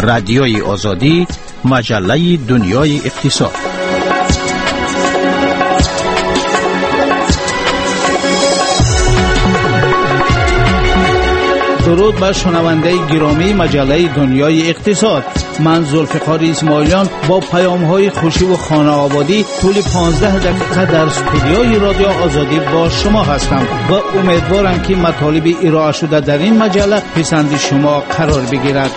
رادیوی آزادی، مجله دنیای اقتصاد. درود بر شنونده گرامی مجله دنیای اقتصاد. من ذوالفقار اسماعیلیان با پیام‌های خوشی و خانه آبادی طول 15 دقیقه در استودیوی رادیو آزادی با شما هستم و امیدوارم که مطالب ارائه شده در این مجله پسند شما قرار بگیرد.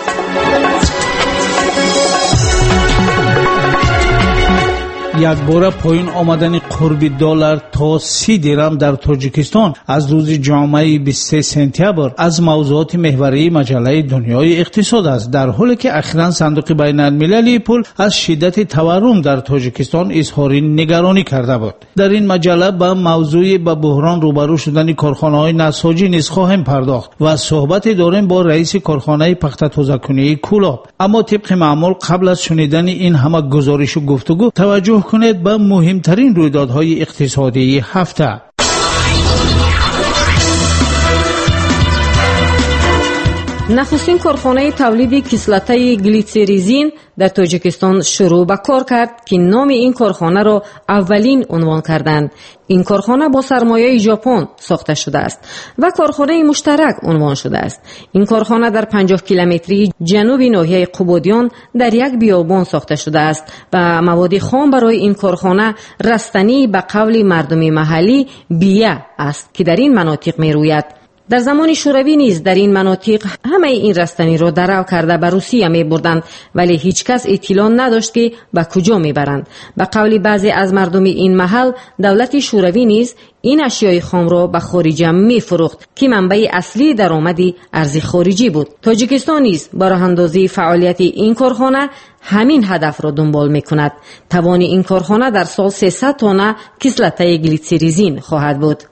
یک بار پایین آمدن قرب دلار تا 30 درهم در تاجیکستان از روز جمعه 23 سپتامبر از موضوعات محوری مجله دنیای اقتصاد است، در حالی که اخیراً صندوق بین المللی پول از شدت تورم در تاجیکستان اظهار نگرانی کرده بود. در این مجله به موضوع به بحران روبرو شدن کارخانه‌های نساجی نیز خواهیم پرداخت و صحبت داریم با رئیس کارخانه پخت تازه‌کنی کولاب. اما طبق معمول قبل از شنیدن این همه گزارش و گفتگو توجه کنید به مهمترین رویدادهای اقتصادی هفته. نخستین کارخانه تولید کسلته گلیسیرین در تاجیکستان شروع به کار کرد که نام این کارخانه را اولین عنوان کردند. این کارخانه با سرمایه ژاپن ساخته شده است و کارخانه مشترک عنوان شده است. این کارخانه در 50 کیلومتری جنوب ناحیه قبادیان در یک بیابان ساخته شده است و مواد خام برای این کارخانه رستنی به قول مردم محلی بیه است که در این مناطق می روید. در زمان شوروی نیز در این مناطق همه این رستنی را درو کرده به روسیه می بردند، ولی هیچ کس اطلاع نداشت که به کجا می برند. به قول بعضی از مردم این محل دولت شوروی نیز این اشیای خام را به خارج می فروخت که منبع اصلی درآمد ارز خارجی بود. تاجیکستان نیز با راه اندازی فعالیت این کارخانه همین هدف را دنبال می کند. توان این کارخانه در سال 300 تن کسلته گلیسیرین خواهد بود.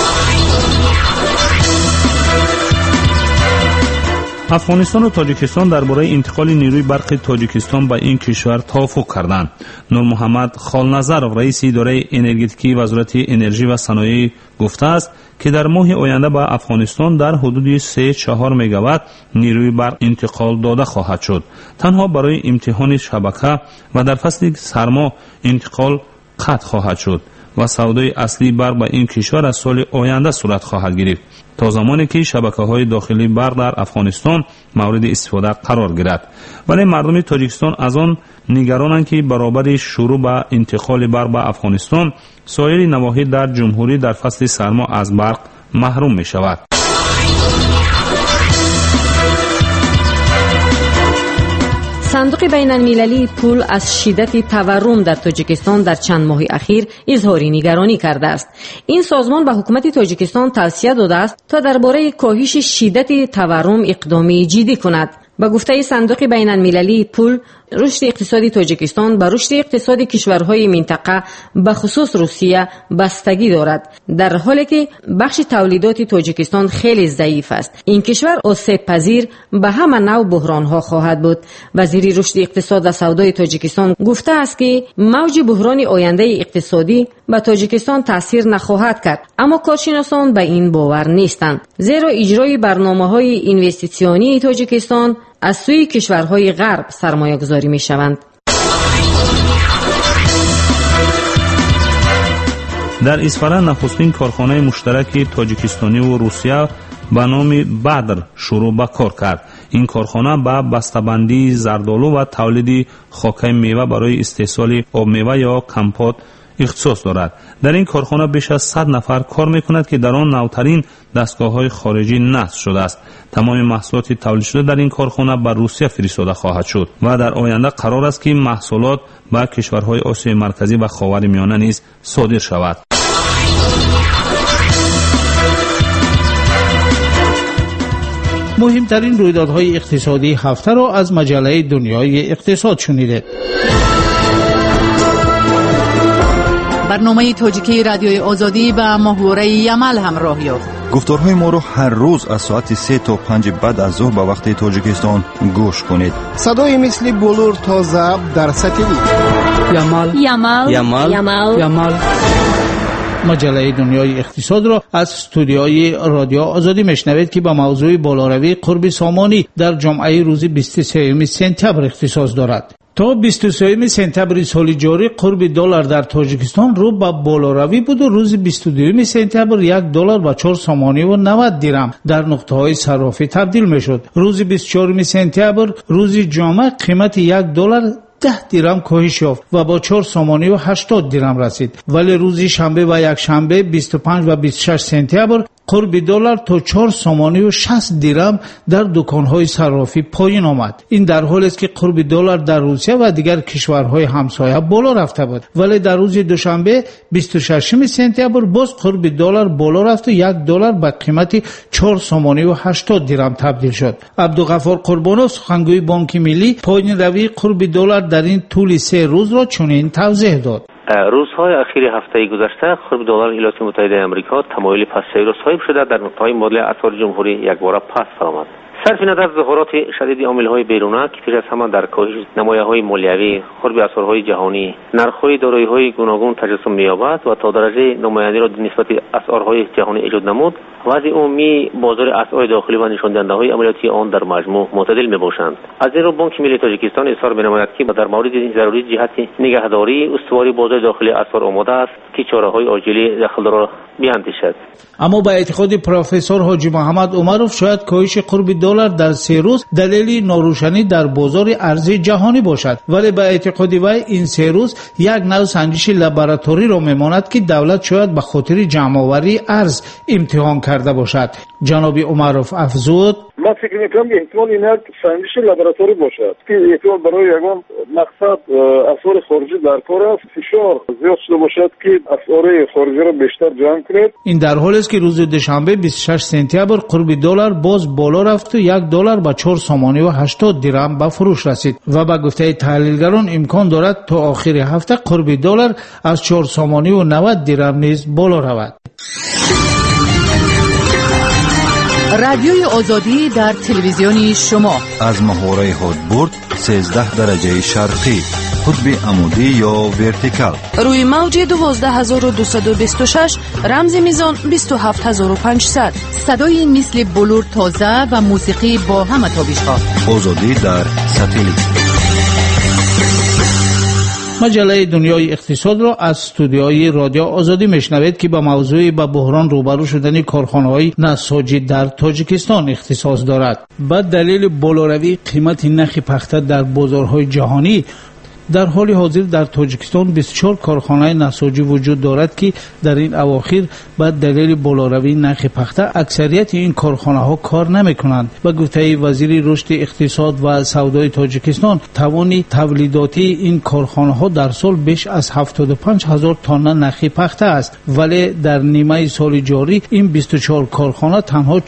افغانستان و تاجیکستان درباره انتقال نیروی برق تاجیکستان به این کشور توافق کردند. نور محمد خالنظر رئیس اداره انرژتیکی وزارت انرژی و صنایع گفته است که در ماه آینده به افغانستان در حدود 3-4 مگاوات نیروی برق انتقال داده خواهد شد. تنها برای امتحان شبکه و در فصل سرما انتقال قطع خواهد شد و سودای اصلی برق به این کشور از سال آینده صورت خواهد گرفت تا زمانی که شبکه‌های داخلی برق در افغانستان مورد استفاده قرار گیرد. ولی مردم تاجیکستان از آن نگرانند که برابر شروع به انتقال برق به افغانستان سایر نواحی در جمهوری در فصل سرما از برق محروم می شود. صندوق بین المللی پول از شدت تورم در تاجیکستان در چند ماه اخیر اظهار نگرانی کرده است. این سازمان به حکومت تاجیکستان توصیه داده است تا درباره کاهش شدت تورم اقدامی جدی کند. با گفته صندوق بین المللی پول، رشد اقتصادی تاجیکستان به رشد اقتصادی کشورهای منطقه به خصوص روسیه بستگی دارد، در حالی که بخش تولیدات تاجیکستان خیلی ضعیف است. این کشور آسیب پذیر به همه نوع بحرانها خواهد بود. وزیر رشد اقتصاد و سودای تاجیکستان گفته است که موج بحران آینده اقتصادی به تاجیکستان تاثیر نخواهد کرد، اما کارشناسان به این باور نیستند، زیرا اجرای برنامه‌های اینوستیسیونی تاجیکستان از سوی کشورهای غرب سرمایه گذاری می شوند. در اصفهان نخستین کارخانه مشترک تاجیکستانی و روسیه به نام بدر شروع به کار کرد. این کارخانه به بسته‌بندی زردآلو و تولید خاکه میوه برای استحصال آب میوه یا کمپوت اختصاص دارد. در این کارخانه بیش از 100 نفر کار می‌کنند که در آن نوترین دستگاه‌های خارجی نصب شده است. تمام محصولات تولید شده در این کارخانه به روسیه فرستاده خواهد شد و در آینده قرار است که محصولات به کشورهای آسیای مرکزی و خاورمیانه نیز صادر شود. مهمترین رویدادهای اقتصادی هفته را از مجله دنیای اقتصاد شنیدید. برنامه تاجیکی رادیوی آزادی به محوره یمل همراه یافت. گفتارهای ما رو هر روز از ساعت 3 تا 5 بعد از ظهر به وقت تاجیکستان گوش کنید. صدای مثل بلور تا ضبط در ساتلیت. یمل. مجله دنیای اقتصاد را از استودیوی رادیو آزادی میشنوید که با موضوع بالاروی قرب سامانی در جمعه روز 23 سپتامبر اختصاص دارد. تا 23 سپتامبر سال جاری قرب دلار در تاجیکستان رو به بالاروی بود و روز 22 سپتامبر $1 به 4 سامانی و 90 درم در نقطه‌های صرافی تبدیل میشد. روز 24 سپتامبر روز جمعه قیمت $1 10 درم کاهش یافت و با 4 سامانی و 80 درم رسید. ولی روز شنبه و یک شنبه 25 و 26 سپتامبر قرب دلار تا 4 سامانی و 60 درم در دکان‌های صرافی پایین آمد. این در حالی است که قرب دلار در روسیه و دیگر کشورهای همسایه بالا رفته بود. ولی در روز دوشنبه 26 سپتامبر باز قرب دلار بالا رفت و $1 به قیمت 4 سامانی و 80 درم تبدیل شد. عبدالغفار قربانوف سخنگوی بانک ملی پایین روی قرب دلار در این طول 3 روز را چنین توضیح داد. روزهای اخیر هفته گذشته قرب دلار ایالات متحده آمریکا تمایل پست‌سازی را صاحب شده در نقطه‌های معادل اسعار جمهوری یک بار پست آمد. صرف نظر از ظهورات شدید عامل‌های بیرونه که پیش از همه در کاهش نمایه‌های مالیوی، قرب اسعارهای جهانی، نرخ‌های دارایی‌های گوناگون تجسم می‌یابد و تا درجه نمایندگی را نسبت اسعارهای جهانی ایجاد نمود، وضع عمومی بازار اسعار داخلی و نشاندهنده‌های عملیاتی آن در مجموع معتدل می‌باشند. از این رو بانک ملی تاجیکستان اصرار می‌نماید که در مورد ضروری جهت نگهداری استواری بازار داخلی اسعار آماده است که چاره‌های عاجلی داخل را بیاندیشد. اما به اعتقاد پروفسور حاجی محمد عمرов شاید کاهش قرب دلار در 3 روز دلیل ناروشنی در بازار ارزی جهانی باشد، ولی به اعتقاد وی این 3 روز یک نوع سنجش لابراتوری را میماند که دولت شاید به خاطر جمع‌آوری ارز امتحان کرده باشد. جناب عمرов افزود: من فکر میکنم که احتمال این است سنجش لابراتوری باشد که احتمال برای یگان مقصد اسعار خارجی در کار است، فشار زیاد شده باشد که اسعار خارجی را بیشتر جمع کنید. این در حالی است که روز دوشنبه 26 سپتامبر قرب دلار باز بالا رفت و $1 به 4 سامانی و 80 درم به فروش رسید و به گفته تحلیلگران امکان دارد تا آخر هفته قرب دلار از 4 سامانی و 90 درم نیز بالا رود. رادیوی آزادی در تلویزیونی شما از محوره هادبورد 13 درجه شرقی، قطب عمودی یا ورتیکال، روی موج 12226 رمز میزان 27500، صدای مثل بلور تازه و موسیقی با همه تابش‌ها. آزادی در ساتلیت. مجله دنیای اقتصاد را از استودیوی رادیو آزادی میشنوید که با موضوع به بحران روبرو شدن کارخانه‌های نساجی در تاجیکستان اختصاص دارد. با دلیل بالاروی قیمت نرخ پخته در بازارهای جهانی، در حال حاضر در تاجیکستان 24 کارخانه نساجی وجود دارد که در این اواخر با دلیل بالاروی نرخ پخته اکثریت این کارخانه ها کار نمی کنند. به گفته وزیر رشد اقتصاد و سودای تاجیکستان، توان تولیداتی این کارخانه ها در سال بیش از 75,000 تن نرخ پخته است، ولی در نیمه سال جاری این 24 کارخانه تنها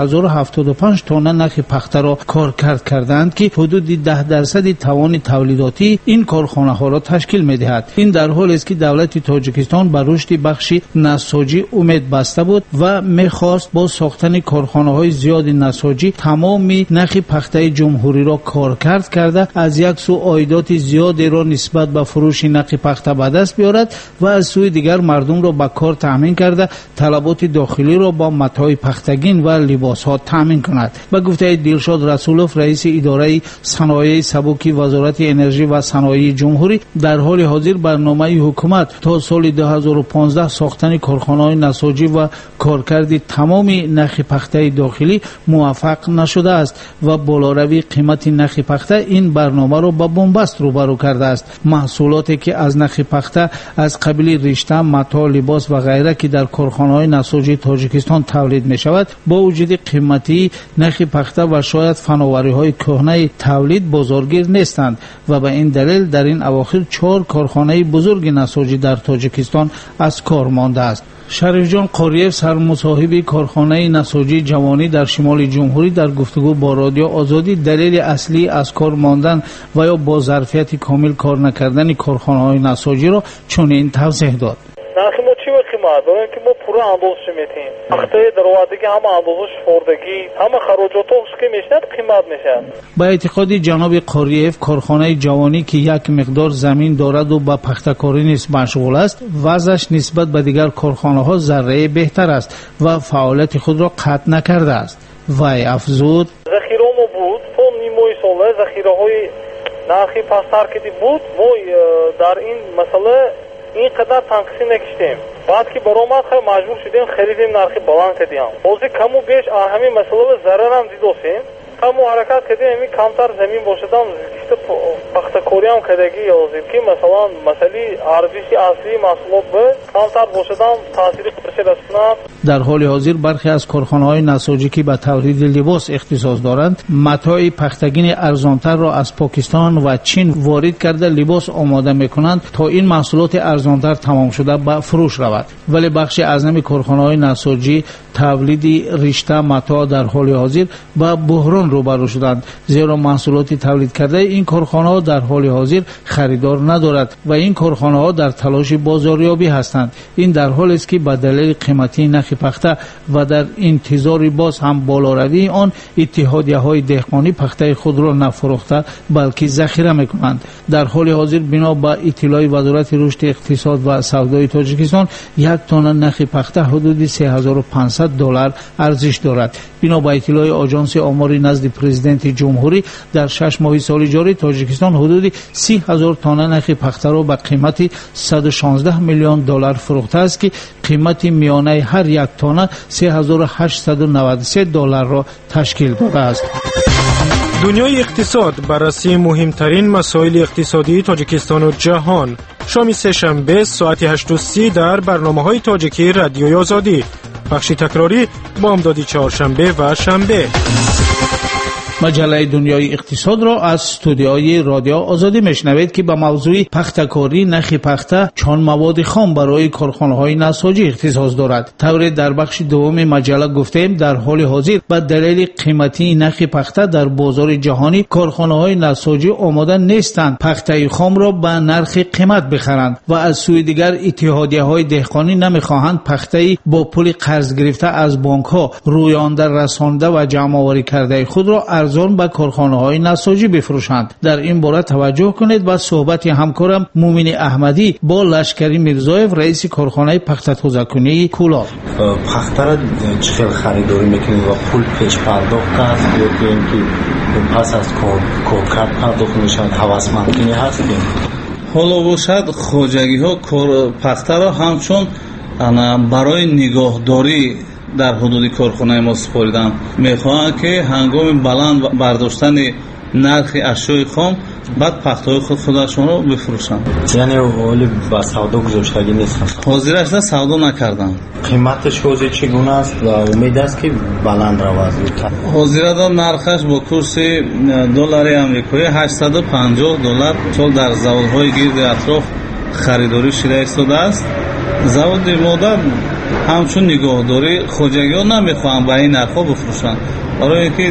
4075 تن نرخ پخته را کارکرد کردند که حدود 10% توان تولیداتی این کارخانه ها را تشکیل می‌دهد. این در حالی است که دولت تاجیکستان بر رشد بخش نساجی امید بسته بود و می‌خواست با ساختن کارخانه‌های زیاد نساجی تمام نرخ پخته جمهوری را کارکرد کرده، از یک سو عایدات زیادی را نسبت به فروش نرخ پخته به دست بیارد و از سوی دیگر مردم را به کار تامین کرده طلبات داخلی را با متاع پختگین و لباس‌ها تامین کند. به گفته دلشاد رسولوف، رئیس اداره صنایع سبک وزارت انرژی و صنایع جمهوری، در حال حاضر برنامه حکومت تا سال 2015 ساختن کارخانه‌های نساجی و کارکرد تمام نرخ پخته داخلی موفق نشده است و بالاروی قیمت نرخ پخته این برنامه را با بنبست روبرو کرده است. محصولاتی که از نرخ پخته از قبیل رشته، متاع، لباس و غیره که در کارخانه‌های نساجی تاجیکستان تولید می‌شود، با وجود قیمتی نرخ پخته و شاید فناوری‌های کهنه تولید بازارگیر نیستند و به این دلیل در این اواخر 4 کارخانه بزرگ نساجی در تاجیکستان از کار مانده است. شریف جان قاریف، سرمصاحب کارخانه نساجی جوانی در شمال جمهوری، در گفتگو با رادیو آزادی دلیل اصلی از کار ماندن و یا با ظرفیت کامل کار نکردن کارخانه‌های نساجی را چنین توضیح داد. قیمت برای اینکه ما پورا اندازش میتیم وقتی دروازگی همه اندازش خوردگی همه خراجاتش که میشد قیمت میشه. با اعتقاد جناب قاریف کارخانه جوانی که یک مقدار زمین دارد و با پخته‌کاری نیز مشغول است وضعش نسبت به دیگر کارخانه‌ها ذره بهتر است و فعالیت خود را قطع نکرده است. وای افزود ذخیره‌مون بود تا نیمه سال ذخیره‌های نرخی پستر کردی بود ما در این مسئله اینقدر تنقیصی نکشتیم بعد که برآمد خیلی مجبور شدیم خریدیم نرخی بلند کردیم بازی کمو بیش همین مسئله به ضرر هم دیدوسیم کمو حرکت کردیم همین کمتر زمین باشدم زیست پخته‌کاری هم کردگی یازیم که مثلا مسئله ارزش اصلی محصولات به کمتر باشدم تاثیر خودش رسوند. در حال حاضر برخی از کارخانه‌های نساجی که به تولید لباس اختصاص دارند متاع پختگین ارزانتر را از پاکستان و چین وارد کرده لباس آماده می‌کنند تا این محصولات ارزانتر تمام شده به فروش رود ولی بخش اعظم کارخانه‌های نساجی تولید رشته متاع در حال حاضر با بحران روبرو شدند زیرا محصولات تولید کرده این کارخانه‌ها در حال حاضر خریدار ندارد و این کارخانه‌ها در تلاش بازاریابی هستند. این در حالی است که به دلیل قیمتی نرخ پخته و در انتظار باز هم بالاروی آن اتحادیه‌های دهقانی پخته خود را نفروخته بلکه ذخیره می‌کنند. در حال حاضر بنا به اطلاع وزارت رشد اقتصاد و سودای تاجیکستان یک تن نرخ پخته حدود $3500 ارزش دارد. بنا به اطلاع آژانس آماری نزد پرزیدنت جمهوری در 6 ماه سال جاری تاجیکستان حدود 30,000 تن نرخ پخته را به قیمت $116 میلیون فروخته است که قیمت میانه هر یک تانه $3,893 را تشکیل داده است. دنیای اقتصاد بررسی مهمترین مسائل اقتصادی تاجیکستان و جهان شام سه‌شنبه ساعت 8:30 در برنامه‌های تاجیکی رادیوی آزادی بخش تکراری بامدادی چهارشنبه و شنبه. مجله دنیای اقتصاد را از استودیوی رادیو آزادی میشنوید که به موضوع پخته‌کاری نرخ پخته چون مواد خام برای کارخانه‌های نساجی اختصاص دارد. طوری در بخش دوم مجله گفتیم در حال حاضر به دلیل قیمتی نرخ پخته در بازار جهانی کارخانه‌های نساجی آماده نیستند پخته خام را به نرخ قیمت بخرند و از سوی دیگر اتحادیه‌های دهقانی نمی‌خواهند پخته با پول قرض گرفته از بانک‌ها رویانده رسانده و جمع‌آوری کرده خود را ارزان به کارخانه‌های نساجی بفروشند. در این باره توجه کنید به صحبت همکارم مومن احمدی با لشکری میرزایف رئیس کارخانه پخته تازه‌کنی کولاب. پخته را چقدر خریداری میکنید و پول پیش پرداخت است یا که اینکه پس از کارت پرداخت میشود هوسمندی هستیم؟ حالا باشد خوجگی‌ها پخته را همچون برای نگاهداری در حدود کارخانه ما سپاریدم. میخواهند که هنگام بلند برداشتن نرخ اشیاء خام بعد پخته‌های خودشون رو بفروشند. یعنی اولی با سودا گذاشتگی نیستند. حاضرش را سودا نکردند. قیمتش حاضر چگونه است و امید است که بلند رود؟ حاضر نرخش با کورس دلار آمریکایی $850 چون در زوالهای گرد اطراف خریداری شده ایستاده است. زواد مادر همچون نگاهداری خوجگی‌ها نمیخواهند به این نرخ‌ها بفروشند برای اینکه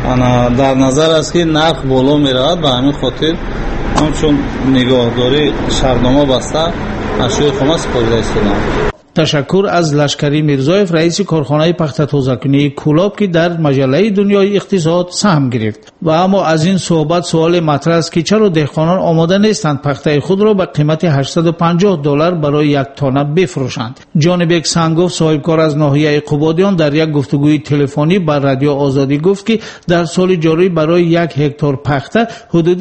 در نظر است که نرخ بالا میرود به همین خاطر همچون نگاهداری شرطنامه بسته اشیاء خام سپارده ایستادند. تشکر از لشکری میرزایف رئیس کارخانه پخته تازه‌کنی کولاب که در مجله دنیای اقتصاد سهم گرفت. و اما از این صحبت سوال مطرح است که چرا دهقانان آماده نیستند پخته خود را به قیمت $850 برای یک تانه بفروشند؟ جانبک سنگوف صاحبکار از ناحیه قبادیان در یک گفتگوی تلفنی با رادیو آزادی گفت که در سال جاری برای 1 هکتار پخته حدود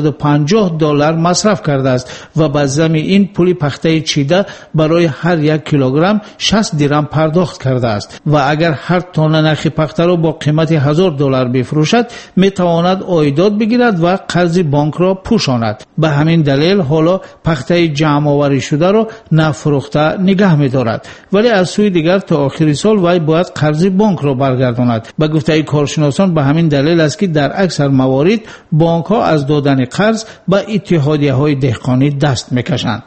$650 مصرف کرده است و به ضمن این پول پخته چیده برای هر 1 کیلوگرم 60 درم پرداخت کرده است و اگر هر تانه نرخ پخته را با قیمت $1000 بفروشد میتواند عایدات بگیرد و قرض بانک را پوشاند. به همین دلیل حالا پخته جمع آوری شده را نفروخته نگه می‌دارد ولی از سوی دیگر تا آخر سال وی باید قرض بانک را برگرداند. به گفته کارشناسان به همین دلیل است که در اکثر موارد بانک ها از دادن قرض به اتحادیه‌های دهقانی دست می‌کشند.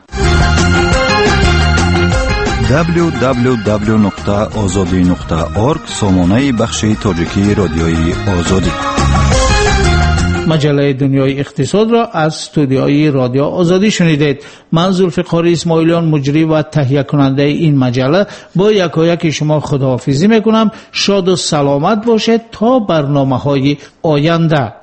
www.azadi.org سامانه بخش تاجیکی رادیوی آزادی. مجله دنیای اقتصاد را از استودیوی رادیو آزادی شنیدید. من ذوالفقار اسماعیلیان مجری و تهیه کننده این مجله با یکایک شما خداحافظی میکنم. شاد و سلامت باشید تا برنامه‌های آینده.